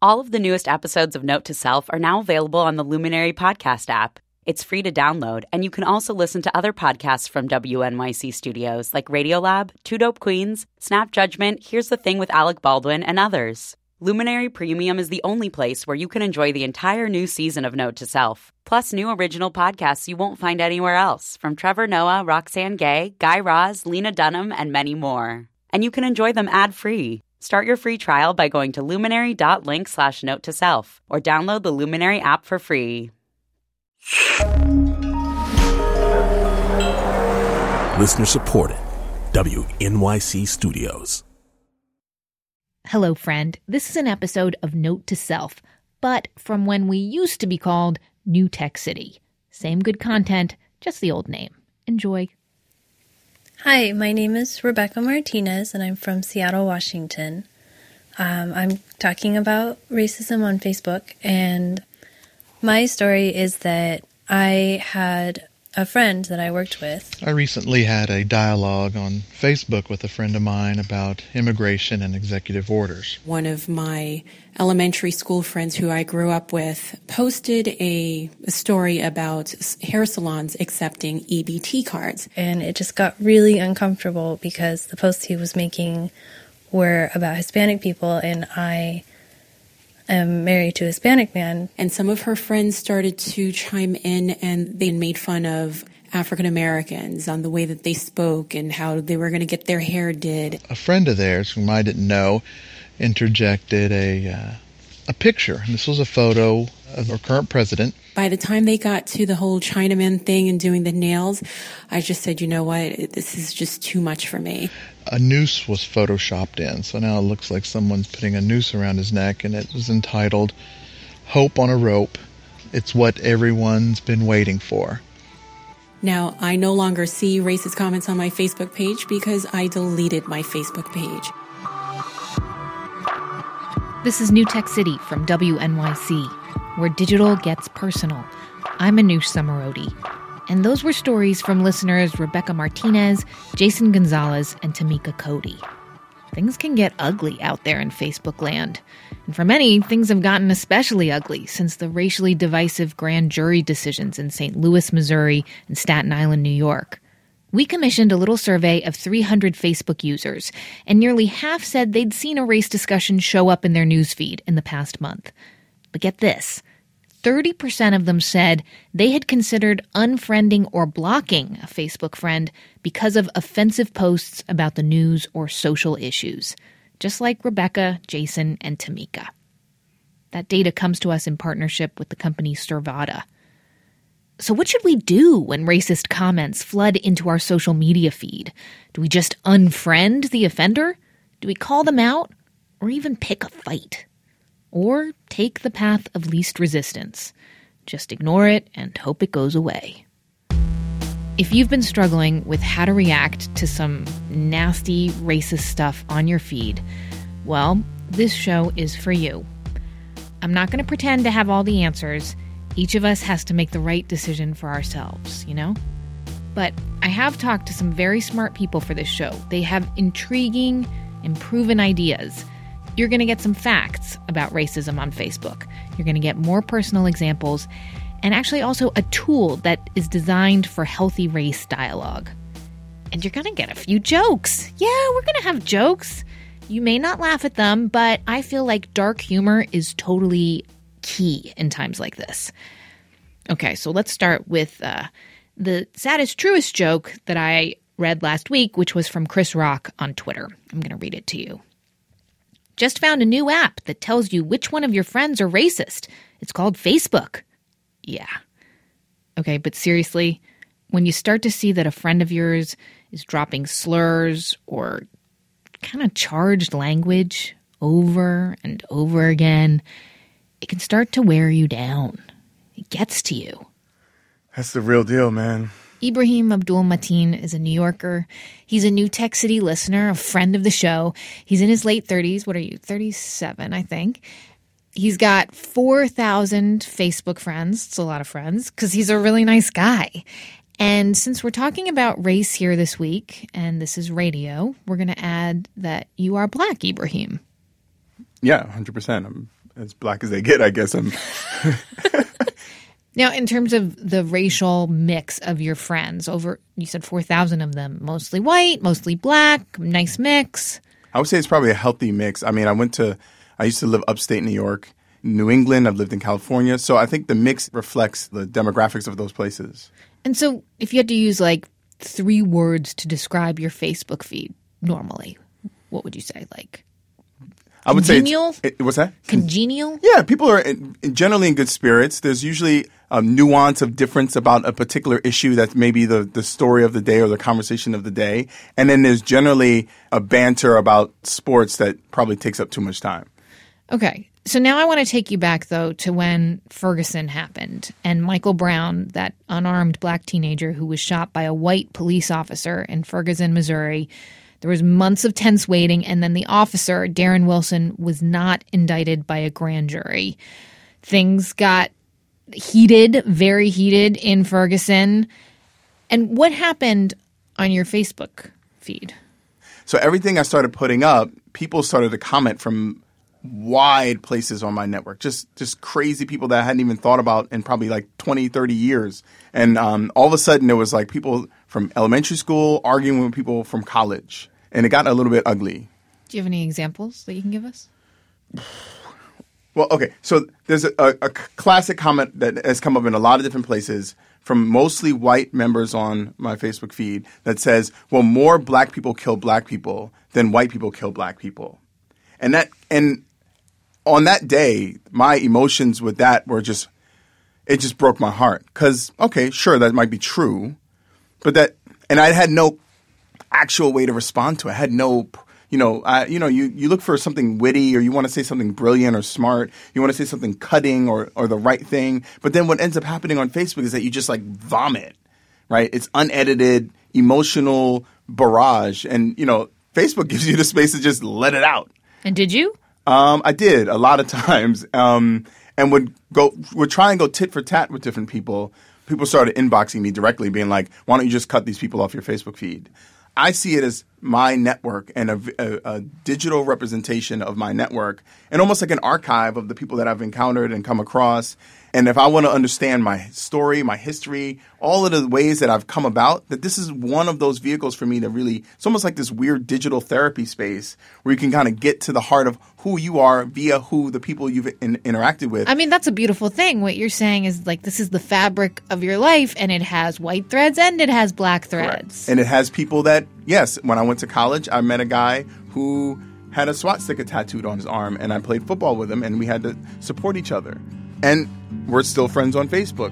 All of the newest episodes of Note to Self are now available on the Luminary podcast app. It's free to download, and you can also listen to other podcasts from WNYC Studios like Radiolab, Two Dope Queens, Snap Judgment, Here's the Thing with Alec Baldwin, and others. Luminary Premium is the only place where you can enjoy the entire new season of Note to Self, plus new original podcasts you won't find anywhere else, from Trevor Noah, Roxane Gay, Guy Raz, Lena Dunham, and many more. And you can enjoy them ad-free. Start your free trial by going to luminary.link/note-to-self or download the Luminary app for free. Listener supported. WNYC Studios. Hello, friend. This is an episode of Note to Self, but from when we used to be called New Tech City. Same good content, just the old name. Enjoy. Hi, my name is Rebecca Martinez, and I'm from Seattle, Washington. I'm talking about racism on Facebook, and my story is that I had a friend that I worked with. I recently had a dialogue on Facebook with a friend of mine about immigration and executive orders. One of my elementary school friends who I grew up with posted a story about hair salons accepting EBT cards. And it just got really uncomfortable because the posts he was making were about Hispanic people, and I am married to a Hispanic man. And some of her friends started to chime in, and they made fun of African Americans on the way that they spoke and how they were going to get their hair did. A friend of theirs, whom I didn't know, interjected a picture. And this was a photo of our current president. By the time they got to the whole Chinaman thing and doing the nails, I just said, you know what, this is just too much for me. A noose was photoshopped in, so now it looks like someone's putting a noose around his neck, and it was entitled, Hope on a Rope. It's what everyone's been waiting for. Now, I no longer see racist comments on my Facebook page because I deleted my Facebook page. This is New Tech City from WNYC, where digital gets personal. I'm Anoush Samarodi. And those were stories from listeners Rebecca Martinez, Jason Gonzalez, and Tamika Cody. Things can get ugly out there in Facebook land. And for many, things have gotten especially ugly since the racially divisive grand jury decisions in St. Louis, Missouri, and Staten Island, New York. We commissioned a little survey of 300 Facebook users, and nearly half said they'd seen a race discussion show up in their newsfeed in the past month. But get this. 30% of them said they had considered unfriending or blocking a Facebook friend because of offensive posts about the news or social issues, just like Rebecca, Jason, and Tamika. That data comes to us in partnership with the company Servata. So what should we do when racist comments flood into our social media feed? Do we just unfriend the offender? Do we call them out? Or even pick a fight? Or take the path of least resistance. Just ignore it and hope it goes away. If you've been struggling with how to react to some nasty racist stuff on your feed, well, this show is for you. I'm not going to pretend to have all the answers. Each of us has to make the right decision for ourselves, you know? But I have talked to some very smart people for this show. They have intriguing and proven ideas. You're going to get some facts about racism on Facebook. You're going to get more personal examples and actually also a tool that is designed for healthy race dialogue. And you're going to get a few jokes. Yeah, we're going to have jokes. You may not laugh at them, but I feel like dark humor is totally key in times like this. Okay, so let's start with the saddest, truest joke that I read last week, which was from Chris Rock on Twitter. I'm going to read it to you. Just found a new app that tells you which one of your friends are racist. It's called Facebook. Yeah. Okay, but seriously, when you start to see that a friend of yours is dropping slurs or kind of charged language over and over again, it can start to wear you down. It gets to you. That's the real deal, man. Ibrahim Abdul Mateen is a New Yorker. He's a New Tech City listener, a friend of the show. He's in his late 30s. What are you, 37, I think. He's got 4,000 Facebook friends. It's a lot of friends because he's a really nice guy. And since we're talking about race here this week, and this is radio, we're going to add that you are Black, Ibrahim. Yeah, 100%. I'm as black as they get, I guess. Now, in terms of the racial mix of your friends, you said 4,000 of them, mostly white, mostly black, nice mix. I would say it's probably a healthy mix. I mean, I used to live upstate New York, New England. I've lived in California. So I think the mix reflects the demographics of those places. And so if you had to use like 3 words to describe your Facebook feed normally, what would you say? Like, I would congenial? Say what's that? Congenial? Yeah, people are generally in good spirits. There's usually a nuance of difference about a particular issue that's maybe the story of the day or the conversation of the day. And then there's generally a banter about sports that probably takes up too much time. Okay. So now I want to take you back, though, to when Ferguson happened and Michael Brown, that unarmed black teenager who was shot by a white police officer in Ferguson, Missouri. There was months of tense waiting, and then the officer, Darren Wilson, was not indicted by a grand jury. Things got heated, very heated in Ferguson. And what happened on your Facebook feed? So everything I started putting up, people started to comment from wide places on my network, just crazy people that I hadn't even thought about in probably like 20, 30 years. And all of a sudden, there was like people from elementary school arguing with people from college. And it got a little bit ugly. Do you have any examples that you can give us? Well, okay. So there's a classic comment that has come up in a lot of different places from mostly white members on my Facebook feed that says, well, more black people kill black people than white people kill black people. And on that day, my emotions with that were it just broke my heart. Because, okay, sure, that might be true. And I had no actual way to respond to it. I had no, you look for something witty or you want to say something brilliant or smart. You want to say something cutting or the right thing. But then what ends up happening on Facebook is that you just like vomit, right? It's unedited, emotional barrage. And, Facebook gives you the space to just let it out. And did you? I did a lot of times. And would try and go tit for tat with different people. People started inboxing me directly being like, why don't you just cut these people off your Facebook feed? I see it as my network and a digital representation of my network and almost like an archive of the people that I've encountered and come across. And if I want to understand my story, my history, all of the ways that I've come about, that this is one of those vehicles for me to really, it's almost like this weird digital therapy space where you can kind of get to the heart of who you are via who the people you've interacted with. I mean, that's a beautiful thing. What you're saying is like this is the fabric of your life and it has white threads and it has black threads. Correct. And it has people that, yes, when I went to college, I met a guy who had a swastika tattooed on his arm and I played football with him and we had to support each other. And we're still friends on Facebook.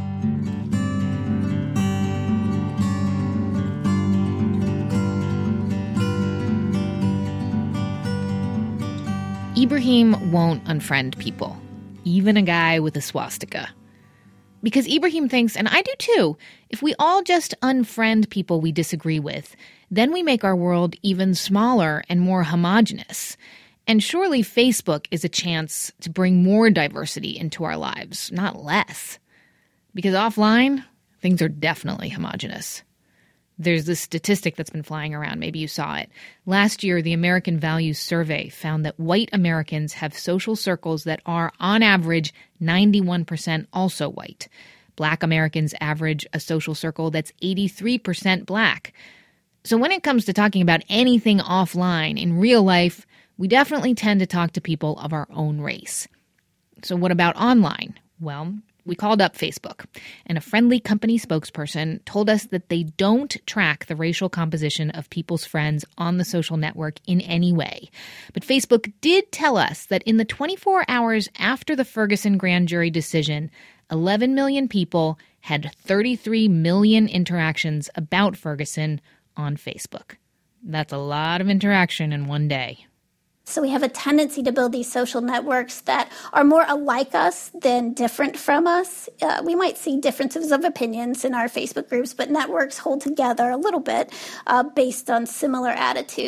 Ibrahim won't unfriend people, even a guy with a swastika. Because Ibrahim thinks, and I do too, if we all just unfriend people we disagree with, then we make our world even smaller and more homogenous. And surely Facebook is a chance to bring more diversity into our lives, not less. Because offline, things are definitely homogenous. There's this statistic that's been flying around. Maybe you saw it. Last year, the American Values Survey found that white Americans have social circles that are, on average, 91% also white. Black Americans average a social circle that's 83% black. So when it comes to talking about anything offline in real life, we definitely tend to talk to people of our own race. So what about online? Well, we called up Facebook, and a friendly company spokesperson told us that they don't track the racial composition of people's friends on the social network in any way. But Facebook did tell us that in the 24 hours after the Ferguson grand jury decision, 11 million people had 33 million interactions about Ferguson on Facebook. That's a lot of interaction in one day. So we have a tendency to build these social networks that are more alike us than different from us. We might see differences of opinions in our Facebook groups, but networks hold together a little bit based on similar attitudes.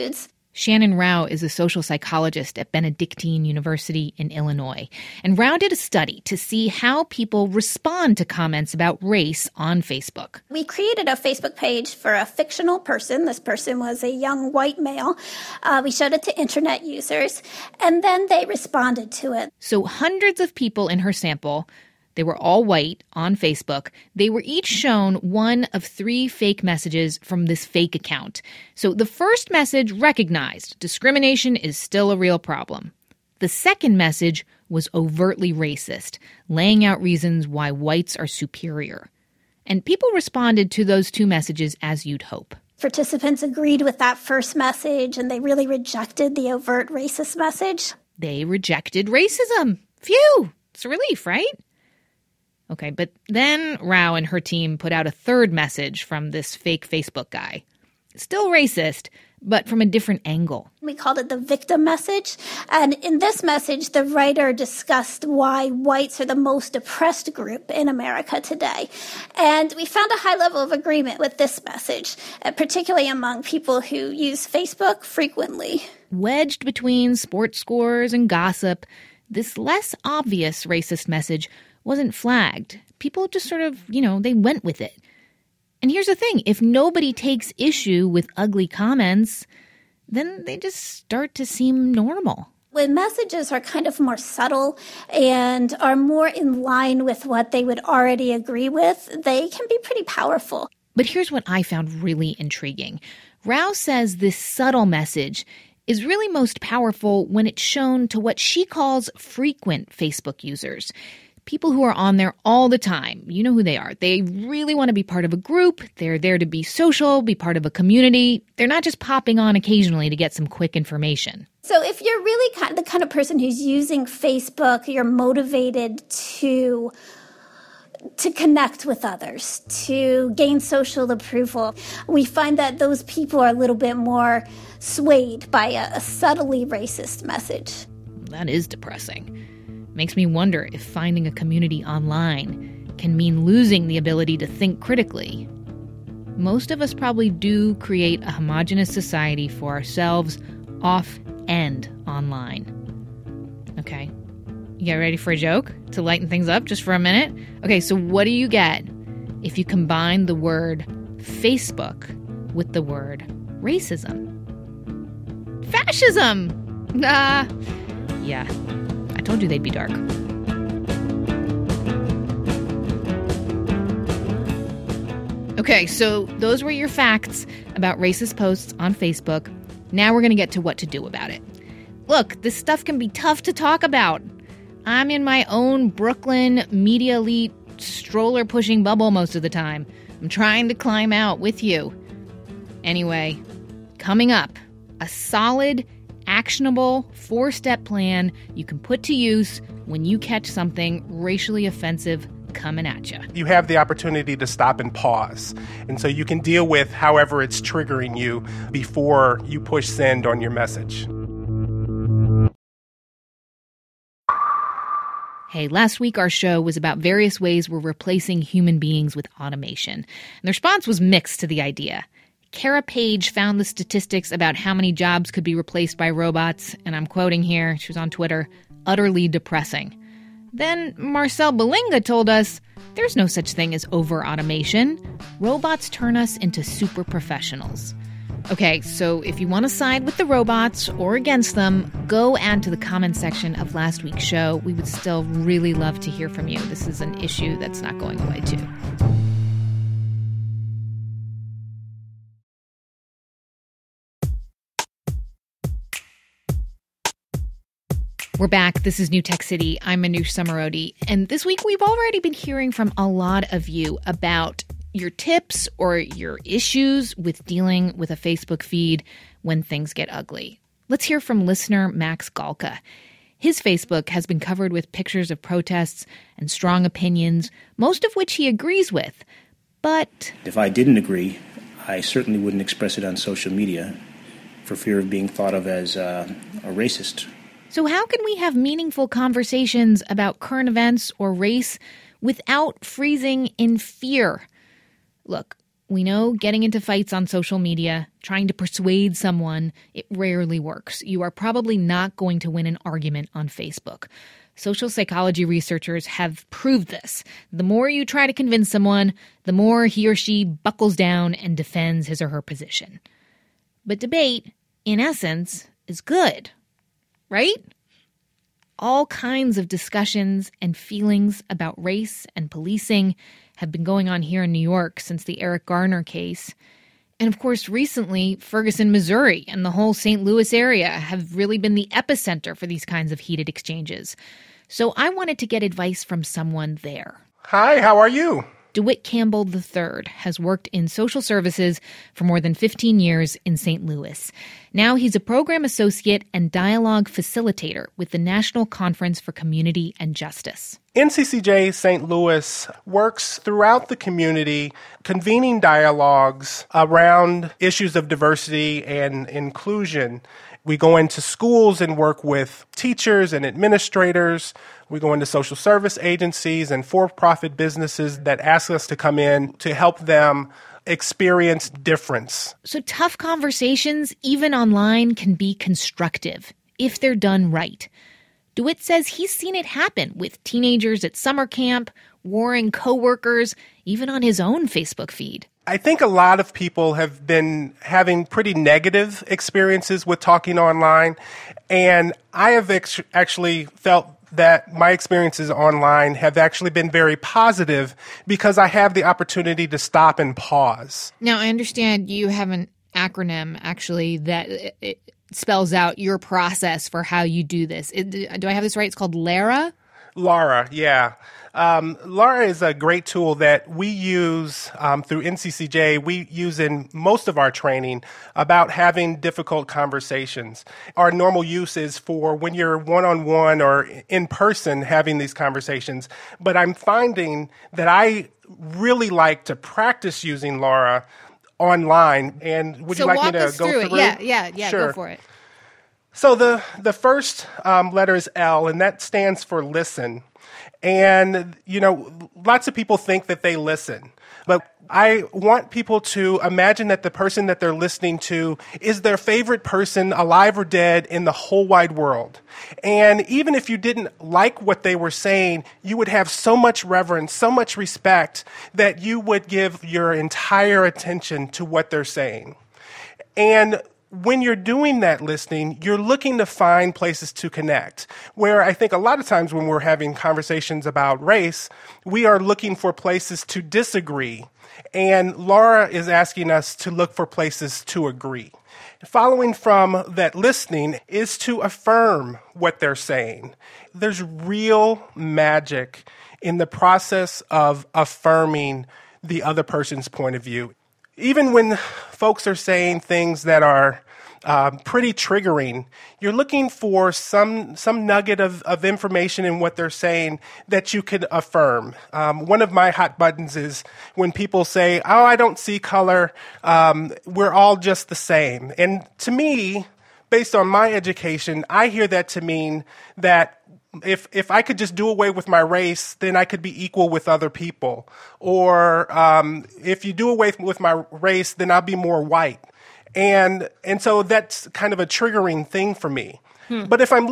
Shannon Rao is a social psychologist at Benedictine University in Illinois. And Rao did a study to see how people respond to comments about race on Facebook. We created a Facebook page for a fictional person. This person was a young white male. We showed it to internet users, and then they responded to it. So hundreds of people in her sample, they were all white on Facebook. They were each shown one of 3 fake messages from this fake account. So the first message recognized discrimination is still a real problem. The second message was overtly racist, laying out reasons why whites are superior. And people responded to those 2 messages as you'd hope. Participants agreed with that first message, and they really rejected the overt racist message. They rejected racism. Phew! It's a relief, right? Okay, but then Rao and her team put out a third message from this fake Facebook guy. Still racist, but from a different angle. We called it the victim message. And in this message, the writer discussed why whites are the most oppressed group in America today. And we found a high level of agreement with this message, particularly among people who use Facebook frequently. Wedged between sports scores and gossip, this less obvious racist message wasn't flagged. People just sort of, they went with it. And here's the thing. If nobody takes issue with ugly comments, then they just start to seem normal. When messages are kind of more subtle and are more in line with what they would already agree with, they can be pretty powerful. But here's what I found really intriguing. Rao says this subtle message is really most powerful when it's shown to what she calls frequent Facebook users. People who are on there all the time. You know who they are. They really want to be part of a group. They're there to be social, be part of a community. They're not just popping on occasionally to get some quick information. So if you're really the kind of person who's using Facebook, you're motivated to connect with others, to gain social approval. We find that those people are a little bit more swayed by a subtly racist message. That is depressing. Makes me wonder if finding a community online can mean losing the ability to think critically. Most of us probably do create a homogenous society for ourselves off and online. Okay, you get ready for a joke to lighten things up just for a minute? Okay, so what do you get if you combine the word Facebook with the word racism? Fascism! Yeah. I told you they'd be dark. Okay, so those were your facts about racist posts on Facebook. Now we're going to get to what to do about it. Look, this stuff can be tough to talk about. I'm in my own Brooklyn media elite stroller-pushing bubble most of the time. I'm trying to climb out with you. Anyway, coming up, a solid, actionable 4-step plan you can put to use when you catch something racially offensive coming at you. You have the opportunity to stop and pause. And so you can deal with however it's triggering you before you push send on your message. Hey, last week our show was about various ways we're replacing human beings with automation. And the response was mixed to the idea. Kara Page found the statistics about how many jobs could be replaced by robots, and I'm quoting here, she was on Twitter, utterly depressing. Then Marcel Belinga told us there's no such thing as over-automation. Robots turn us into super professionals. Okay, so if you want to side with the robots or against them, go add to the comment section of last week's show. We would still really love to hear from you. This is an issue that's not going away, too. We're back. This is New Tech City. I'm Manoush Zomorodi. And this week, we've already been hearing from a lot of you about your tips or your issues with dealing with a Facebook feed when things get ugly. Let's hear from listener Max Galka. His Facebook has been covered with pictures of protests and strong opinions, most of which he agrees with. But if I didn't agree, I certainly wouldn't express it on social media for fear of being thought of as a racist. So how can we have meaningful conversations about current events or race without freezing in fear? Look, We know getting into fights on social media, trying to persuade someone, it rarely works. You are probably not going to win an argument on Facebook. Social psychology researchers have proved this. The more you try to convince someone, the more he or she buckles down and defends his or her position. But debate, in essence, is good, right? All kinds of discussions and feelings about race and policing have been going on here in New York since the Eric Garner case. And of course, recently, Ferguson, Missouri, and the whole St. Louis area have really been the epicenter for these kinds of heated exchanges. So I wanted to get advice from someone there. Hi, how are you? DeWitt Campbell III has worked in social services for more than 15 years in St. Louis. Now he's a program associate and dialogue facilitator with the National Conference for Community and Justice. NCCJ St. Louis works throughout the community, convening dialogues around issues of diversity and inclusion. We go into schools and work with teachers and administrators. We go into social service agencies and for-profit businesses that ask us to come in to help them experience difference. So tough conversations, even online, can be constructive if they're done right. DeWitt says he's seen it happen with teenagers at summer camp, warring coworkers, even on his own Facebook feed. I think a lot of people have been having pretty negative experiences with talking online, and I have actually felt that my experiences online have actually been very positive because I have the opportunity to stop and pause. Now, I understand you have an acronym, actually, that it spells out your process for how you do this. Do I have this right? It's called LARA? LARA, yeah. LARA is a great tool that we use through NCCJ. We use in most of our training about having difficult conversations. Our normal use is for when you're one-on-one or in person having these conversations. But I'm finding that I really like to practice using LARA online. And would you like me to go through it? Yeah, sure. Go for it. So the first letter is L, and that stands for listen. And, lots of people think that they listen. But I want people to imagine that the person that they're listening to is their favorite person, alive or dead, in the whole wide world. And even if you didn't like what they were saying, you would have so much reverence, so much respect, that you would give your entire attention to what they're saying. And when you're doing that listening, you're looking to find places to connect. Where I think a lot of times when we're having conversations about race, we are looking for places to disagree. And Laura is asking us to look for places to agree. Following from that listening is to affirm what they're saying. There's real magic in the process of affirming the other person's point of view. Even when folks are saying things that are pretty triggering, you're looking for some nugget of information in what they're saying that you can affirm. One of my hot buttons is when people say, "Oh, I don't see color. We're all just the same." And to me, based on my education, I hear that to mean that if I could just do away with my race, then I could be equal with other people. Or if you do away with my race, then I'll be more white. And so that's kind of a triggering thing for me. But if I'm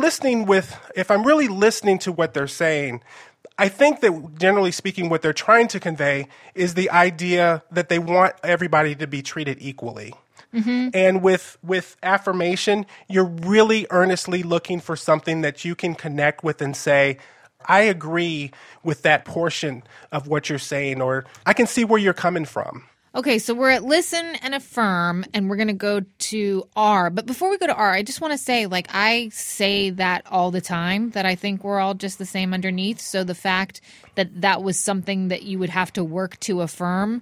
really listening to what they're saying, I think that generally speaking, what they're trying to convey is the idea that they want everybody to be treated equally. Mm-hmm. And with affirmation, you're really earnestly looking for something that you can connect with and say, I agree with that portion of what you're saying, or I can see where you're coming from. Okay, so we're at listen and affirm, and we're going to go to R. But before we go to R, I just want to say, I say that all the time, that I think we're all just the same underneath. So the fact that that was something that you would have to work to affirm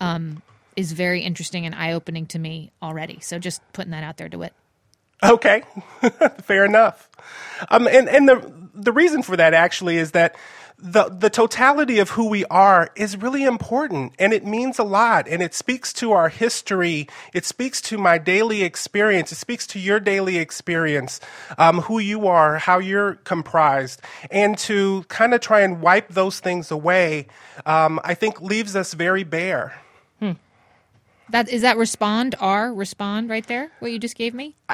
is very interesting and eye-opening to me already. So just putting that out there, DeWitt. Okay, fair enough. And the reason for that actually is that the totality of who we are is really important, and it means a lot, and it speaks to our history. It speaks to my daily experience. It speaks to your daily experience, who you are, how you're comprised, and to kind of try and wipe those things away, I think leaves us very bare. Is that respond right there? What you just gave me?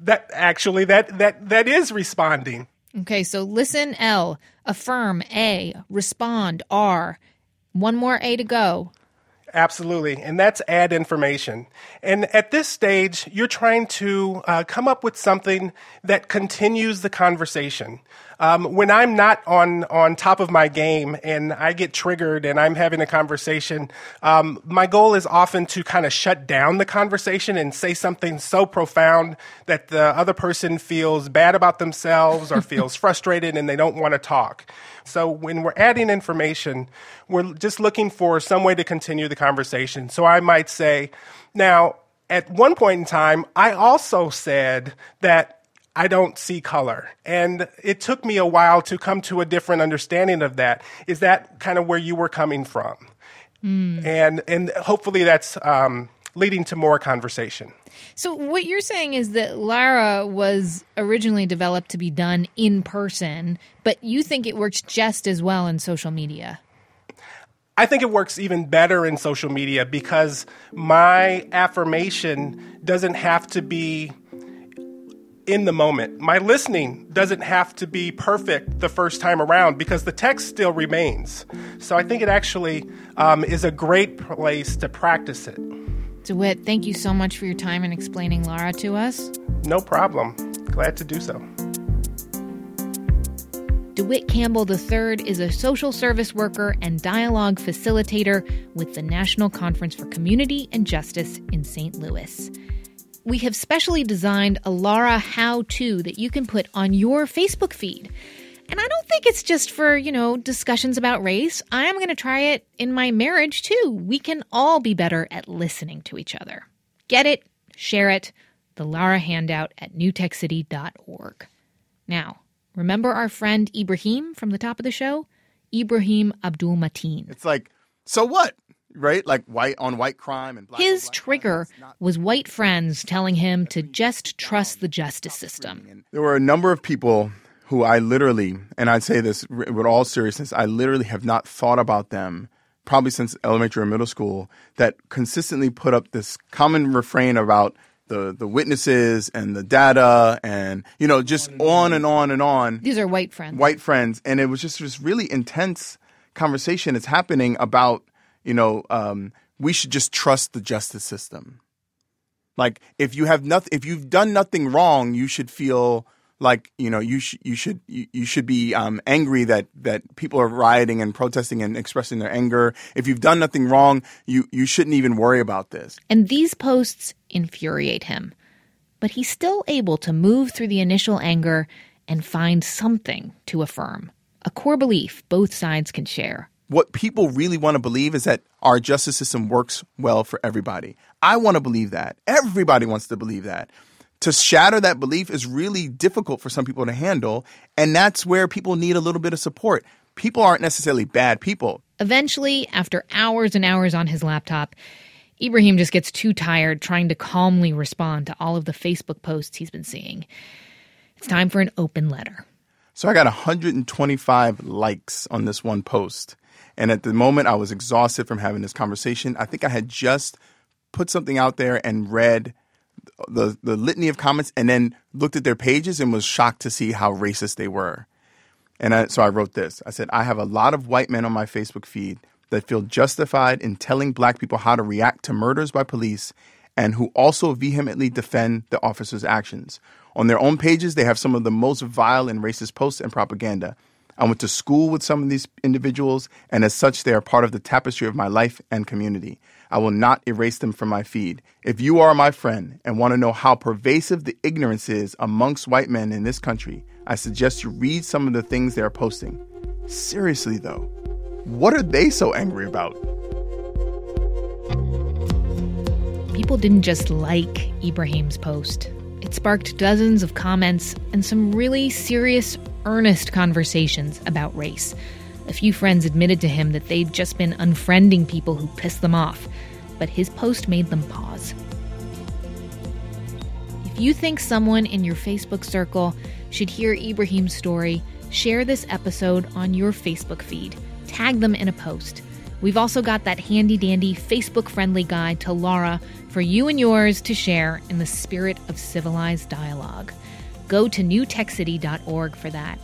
That is responding. Okay, so listen, L, affirm, A, respond, R. One more A to go. Absolutely, and that's add information. And at this stage, you're trying to come up with something that continues the conversation. When I'm not on top of my game and I get triggered and I'm having a conversation, my goal is often to kind of shut down the conversation and say something so profound that the other person feels bad about themselves or feels frustrated and they don't want to talk. So when we're adding information, we're just looking for some way to continue the conversation. So I might say, now, at one point in time, I also said that I don't see color. And it took me a while to come to a different understanding of that. Is that kind of where you were coming from? And hopefully that's leading to more conversation. So what you're saying is that Lara was originally developed to be done in person, but you think it works just as well in social media. I think it works even better in social media because my affirmation doesn't have to be in the moment. My listening doesn't have to be perfect the first time around because the text still remains. So I think it actually is a great place to practice it. DeWitt, thank you so much for your time and explaining Lara to us. No problem. Glad to do so. DeWitt Campbell III is a social service worker and dialogue facilitator with the National Conference for Community and Justice in St. Louis. We have specially designed a Lara how-to that you can put on your Facebook feed. And I don't think it's just for, discussions about race. I am going to try it in my marriage, too. We can all be better at listening to each other. Get it, share it, the Lara handout at newtechcity.org. Now, remember our friend Ibrahim from the top of the show? Ibrahim Abdul Mateen. It's like, so what? Right? Like white crime and black. His trigger was white friends telling him to just trust the justice system. There were a number of people who I literally, and I'd say this with all seriousness, I literally have not thought about them probably since elementary or middle school, that consistently put up this common refrain about the witnesses and the data and, just on and on and on. These are white friends. White friends. And it was just this really intense conversation that's happening about, we should just trust the justice system. Like if you've done nothing wrong, you should feel like, you should be angry that people are rioting and protesting and expressing their anger. If you've done nothing wrong, you shouldn't even worry about this. And these posts infuriate him. But he's still able to move through the initial anger and find something to affirm. A core belief both sides can share. What people really want to believe is that our justice system works well for everybody. I want to believe that. Everybody wants to believe that. To shatter that belief is really difficult for some people to handle, and that's where people need a little bit of support. People aren't necessarily bad people. Eventually, after hours and hours on his laptop, Ibrahim just gets too tired trying to calmly respond to all of the Facebook posts he's been seeing. It's time for an open letter. So I got 125 likes on this one post. And at the moment, I was exhausted from having this conversation. I think I had just put something out there and read the litany of comments and then looked at their pages and was shocked to see how racist they were. And so I wrote this. I said, I have a lot of white men on my Facebook feed that feel justified in telling black people how to react to murders by police and who also vehemently defend the officers' actions. On their own pages, they have some of the most vile and racist posts and propaganda. I went to school with some of these individuals, and as such, they are part of the tapestry of my life and community. I will not erase them from my feed. If you are my friend and want to know how pervasive the ignorance is amongst white men in this country, I suggest you read some of the things they are posting. Seriously, though, what are they so angry about? People didn't just like Ibrahim's post. It sparked dozens of comments and some really serious, earnest conversations about race. A few friends admitted to him that they'd just been unfriending people who pissed them off, but his post made them pause. If you think someone in your Facebook circle should hear Ibrahim's story, share this episode on your Facebook feed. Tag them in a post. We've also got that handy-dandy Facebook-friendly guide to Laura for you and yours to share in the spirit of civilized dialogue. Go to newtechcity.org for that.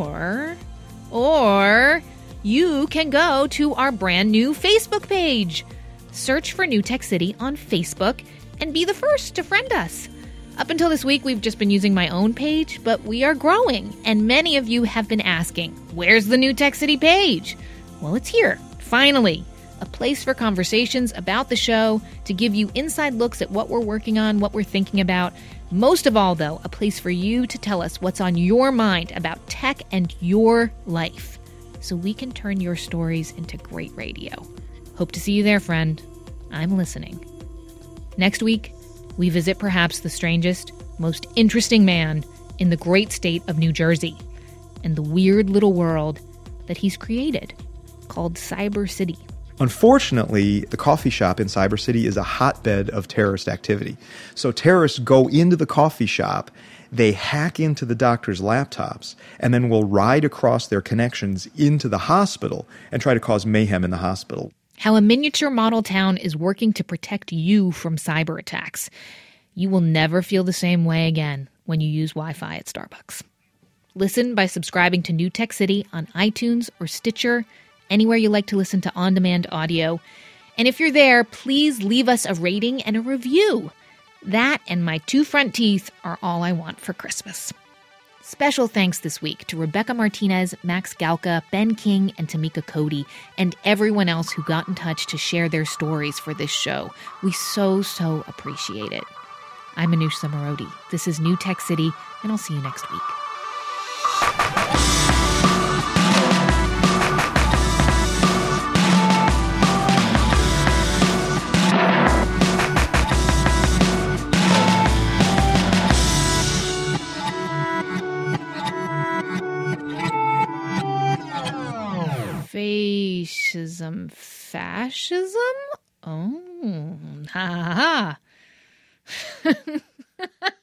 Or you can go to our brand new Facebook page. Search for New Tech City on Facebook and be the first to friend us. Up until this week, we've just been using my own page, but we are growing, and many of you have been asking, where's the New Tech City page? Well, it's here, finally. A place for conversations about the show, to give you inside looks at what we're working on, what we're thinking about. Most of all, though, a place for you to tell us what's on your mind about tech and your life, so we can turn your stories into great radio. Hope to see you there, friend. I'm listening. Next week, we visit perhaps the strangest, most interesting man in the great state of New Jersey, and the weird little world that he's created, called Cyber City. Unfortunately, the coffee shop in Cyber City is a hotbed of terrorist activity. So terrorists go into the coffee shop, they hack into the doctors' laptops, and then will ride across their connections into the hospital and try to cause mayhem in the hospital. How a miniature model town is working to protect you from cyber attacks. You will never feel the same way again when you use Wi-Fi at Starbucks. Listen by subscribing to New Tech City on iTunes or Stitcher, anywhere you like to listen to on-demand audio. And if you're there, please leave us a rating and a review. That and my 2 front teeth are all I want for Christmas. Special thanks this week to Rebecca Martinez, Max Galka, Ben King, and Tamika Cody, and everyone else who got in touch to share their stories for this show. We so appreciate it. I'm Anoush Zomorodi. This is New Tech City, and I'll see you next week. Fascism? Oh, ha ha ha.